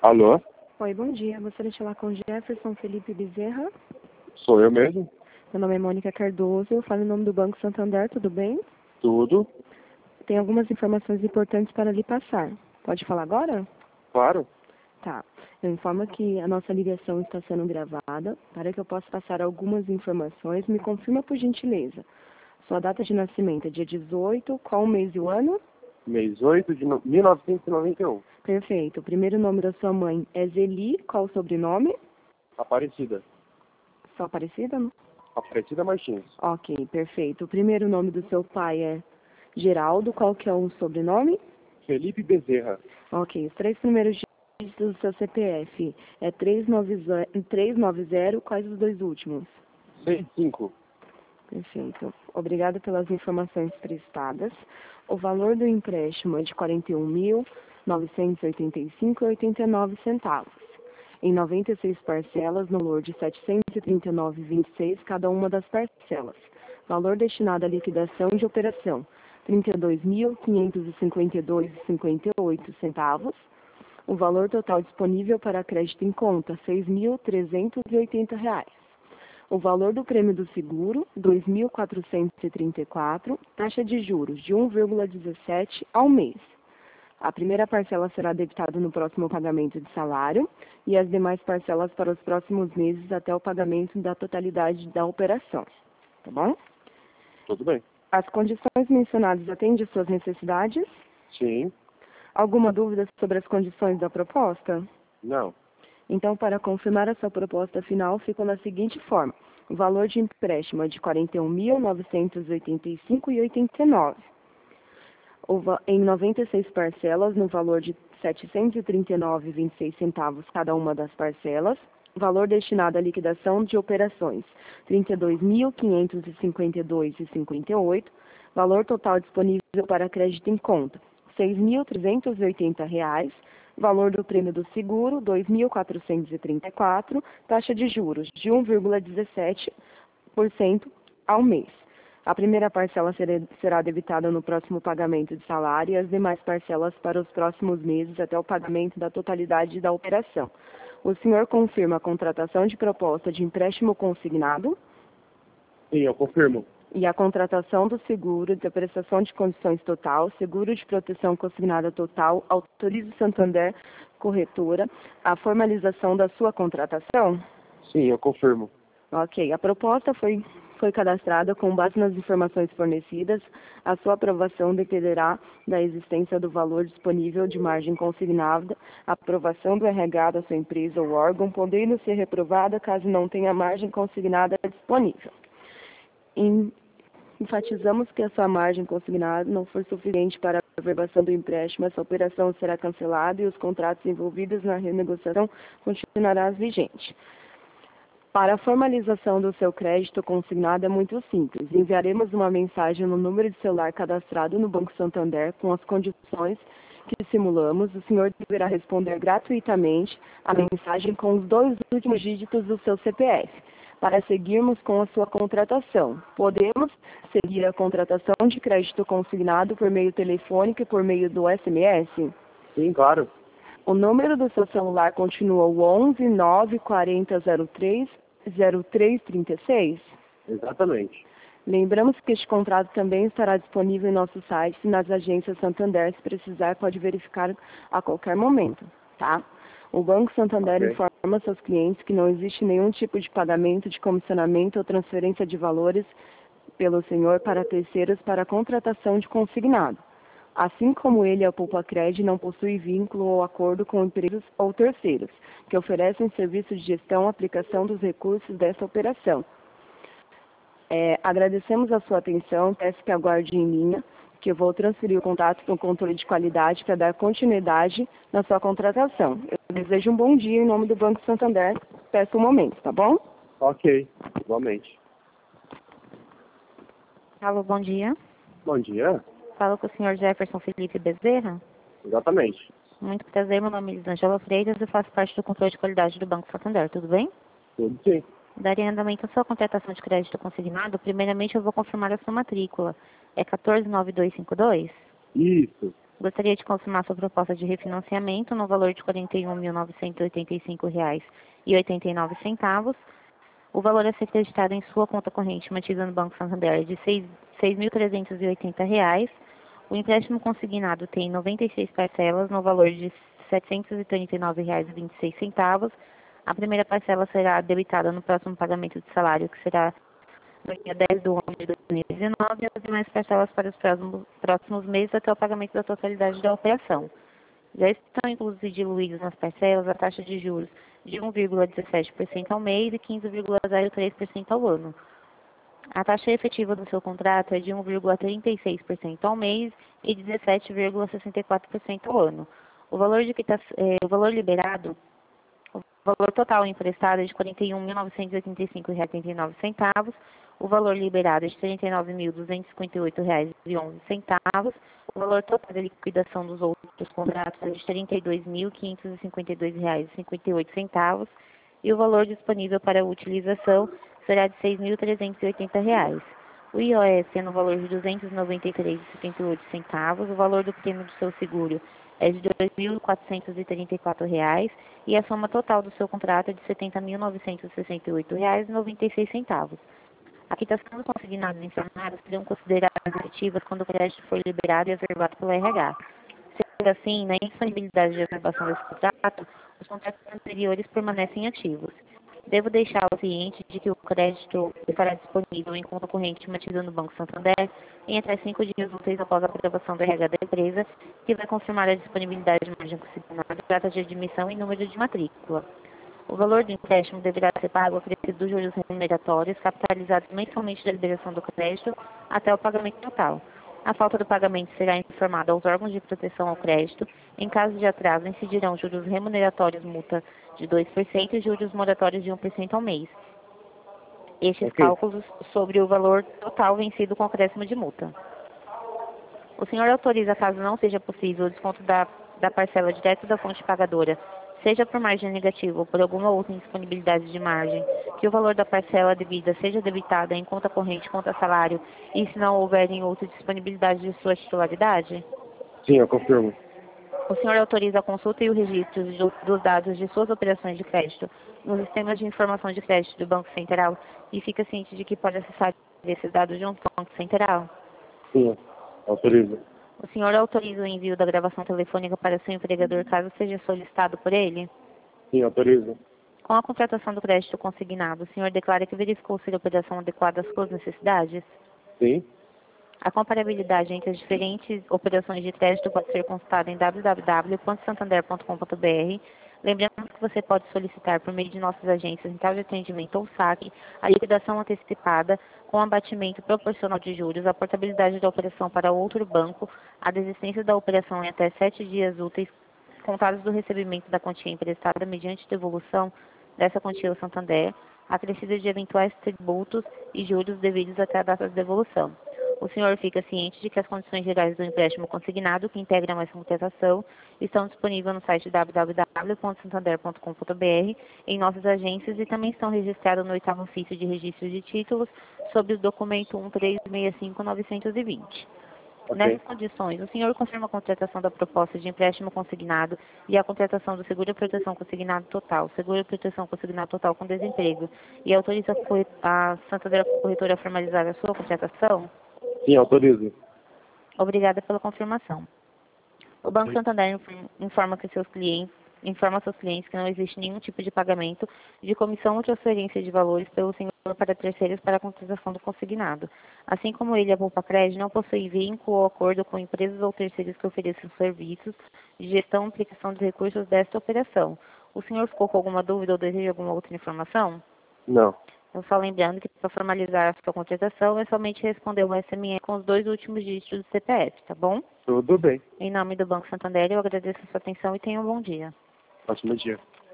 Alô? Oi, bom dia. Gostaria de falar com Jefferson Felipe Bezerra. Sou eu mesmo? Meu nome é Mônica Cardoso, eu falo em nome do Banco Santander, tudo bem? Tudo? Tem algumas informações importantes para lhe passar. Pode falar agora? Claro. Tá. Eu informo que a nossa ligação está sendo gravada. Para que eu possa passar algumas informações, me confirma por gentileza. Sua data de nascimento é dia 18, qual o mês e o ano? Mês 8 de 1991. Perfeito. O primeiro nome da sua mãe é Zeli, qual o sobrenome? Aparecida. Só Aparecida? Aparecida Martins. Ok, perfeito. O primeiro nome do seu pai é Geraldo, qual que é o sobrenome? Felipe Bezerra. Ok, os três primeiros dígitos do seu CPF é 390, quais os dois últimos? 65. Perfeito. Obrigada pelas informações prestadas. O valor do empréstimo é de R$ 41.985,89, em 96 parcelas, no valor de R$ 739,26 cada uma das parcelas. Valor destinado à liquidação de operação, R$ 32.552,58. O valor total disponível para crédito em conta, R$ 6.380. O valor do prêmio do seguro, R$ 2.434, taxa de juros de 1,17 ao mês. A primeira parcela será debitada no próximo pagamento de salário e as demais parcelas para os próximos meses até o pagamento da totalidade da operação. Tá bom? Tudo bem. As condições mencionadas atendem às suas necessidades? Sim. Alguma dúvida sobre as condições da proposta? Não. Então, para confirmar a sua proposta final, ficou da seguinte forma. O valor de empréstimo é de R$ 41.985,89. Em 96 parcelas, no valor de R$ 739,26 cada uma das parcelas. Valor destinado à liquidação de operações, R$ 32.552,58. Valor total disponível para crédito em conta, R$ 6.380. Valor do prêmio do seguro, R$ 2.434, taxa de juros de 1,17% ao mês. A primeira parcela será debitada no próximo pagamento de salário e as demais parcelas para os próximos meses até o pagamento da totalidade da operação. O senhor confirma a contratação de proposta de empréstimo consignado? Sim, eu confirmo. E a contratação do seguro de prestação de condições total, seguro de proteção consignada total, autoriza o Santander Corretora a formalização da sua contratação? Sim, eu confirmo. Ok, a proposta foi cadastrada com base nas informações fornecidas. A sua aprovação dependerá da existência do valor disponível de margem consignada, a aprovação do RH da sua empresa ou órgão, podendo ser reprovada caso não tenha margem consignada disponível. Enfatizamos que a sua margem consignada não for suficiente para a averbação do empréstimo, essa operação será cancelada e os contratos envolvidos na renegociação continuarão vigentes. Para a formalização do seu crédito consignado é muito simples. Enviaremos uma mensagem no número de celular cadastrado no Banco Santander com as condições que simulamos. O senhor deverá responder gratuitamente a mensagem com os dois últimos dígitos do seu CPF. Para seguirmos com a sua contratação, podemos seguir a contratação de crédito consignado por meio telefônico e por meio do SMS? Sim, claro. O número do seu celular continua o 11 940 03 0336? Exatamente. Lembramos que este contrato também estará disponível em nosso site e nas agências Santander. Se precisar, pode verificar a qualquer momento, tá? O Banco Santander informa seus clientes que não existe nenhum tipo de pagamento de comissionamento ou transferência de valores pelo senhor para terceiros para a contratação de consignado. Assim como ele, a Poupa-Cred não possui vínculo ou acordo com empresas ou terceiros, que oferecem serviço de gestão e aplicação dos recursos dessa operação. Agradecemos a sua atenção, peço que aguarde em linha, que eu vou transferir o contato para o controle de qualidade para dar continuidade na sua contratação. Eu desejo um bom dia em nome do Banco Santander. Peço um momento, tá bom? Ok, igualmente. Alô, bom dia. Bom dia. Falo com o senhor Jefferson Felipe Bezerra. Exatamente. Muito prazer, meu nome é Elisângela Freitas e faço parte do controle de qualidade do Banco Santander, tudo bem? Tudo sim. Daria andamento à sua contratação de crédito consignado. Primeiramente, eu vou confirmar a sua matrícula. É 149252? Isso. Gostaria de confirmar sua proposta de refinanciamento no valor de R$ 41.985,89. O valor a ser acreditado em sua conta corrente mantida no Banco Santander é de R$ 6.380. O empréstimo consignado tem 96 parcelas no valor de R$ 739,26. A primeira parcela será debitada no próximo pagamento de salário, que será no dia 10 de 11 de 2019, e as demais parcelas para os próximos meses até o pagamento da totalidade da operação. Já estão inclusos e diluídos nas parcelas a taxa de juros de 1,17% ao mês e 15,03% ao ano. A taxa efetiva do seu contrato é de 1,36% ao mês e 17,64% ao ano. O valor liberado, o valor total emprestado é de R$ 41.985,89. O valor liberado é de R$ 39.258,11. O valor total de liquidação dos outros contratos é de R$ 32.552,58. E o valor disponível para utilização será de R$ 6.380. O IOS é no valor de R$ 293,78. O valor do prêmio do seu seguro é de R$ 2.434 e a soma total do seu contrato é de R$ 70.968,96. A quitação dos consignados informados serão consideradas efetivas quando o crédito for liberado e averbado pelo RH. Sendo assim, na indisponibilidade de averbação desse contrato, os contratos anteriores permanecem ativos. Devo deixá-lo ciente de que o crédito estará disponível em conta corrente mantida no Banco Santander em até 5 dias úteis após a aprovação do RH da empresa, que vai confirmar a disponibilidade de margem consignada, data de admissão e número de matrícula. O valor do empréstimo deverá ser pago acrescido dos juros remuneratórios, capitalizados mensalmente da liberação do crédito, até o pagamento total. A falta do pagamento será informada aos órgãos de proteção ao crédito. Em caso de atraso, incidirão juros remuneratórios, multa de 2% e juros moratórios de 1% ao mês. Estes cálculos sobre o valor total vencido com acréscimo de multa. O senhor autoriza, caso não seja possível, o desconto da parcela direto da fonte pagadora, seja por margem negativa ou por alguma outra indisponibilidade de margem, que o valor da parcela devida seja debitada em conta corrente, conta salário, e se não houverem outra disponibilidade de sua titularidade? Sim, eu confirmo. O senhor autoriza a consulta e o registro dos dados de suas operações de crédito nos sistemas de informação de crédito do Banco Central e fica ciente de que pode acessar esses dados junto ao Banco Central? Sim, autorizo. O senhor autoriza o envio da gravação telefônica para seu empregador caso seja solicitado por ele? Sim, autorizo. Com a contratação do crédito consignado, o senhor declara que verificou ser a operação adequada às suas necessidades? Sim. A comparabilidade entre as diferentes operações de crédito pode ser consultada em www.santander.com.br. Lembrando que você pode solicitar por meio de nossas agências em de atendimento ou saque a liquidação antecipada com abatimento proporcional de juros, a portabilidade da operação para outro banco, a desistência da operação em até 7 dias úteis contados do recebimento da quantia emprestada mediante devolução dessa quantia ao Santander, acrescida de eventuais tributos e juros devidos até a data de devolução. O senhor fica ciente de que as condições gerais do empréstimo consignado, que integram essa contratação, estão disponíveis no site www.santander.com.br, em nossas agências e também estão registradas no 8º ofício de registro de títulos, sob o documento 1365920. Nessas condições, o senhor confirma a contratação da proposta de empréstimo consignado e a contratação do seguro de proteção consignado total, seguro de proteção consignado total com desemprego, e autoriza a Santander Corretora a formalizar a sua contratação? Sim, autorizo. Obrigada pela confirmação. O Banco Santander informa seus clientes que não existe nenhum tipo de pagamento de comissão ou transferência de valores pelo senhor para terceiros para a contratação do consignado. Assim como ele, a Poupa Crédito, não possui vínculo ou acordo com empresas ou terceiros que ofereçam serviços de gestão e aplicação de recursos desta operação. O senhor ficou com alguma dúvida ou deseja alguma outra informação? Não. Eu só lembrando que para formalizar a sua contratação é somente responder o SMS com os 2 últimos dígitos do CPF, tá bom? Tudo bem. Em nome do Banco Santander, eu agradeço a sua atenção e tenha um bom dia. Ótimo dia.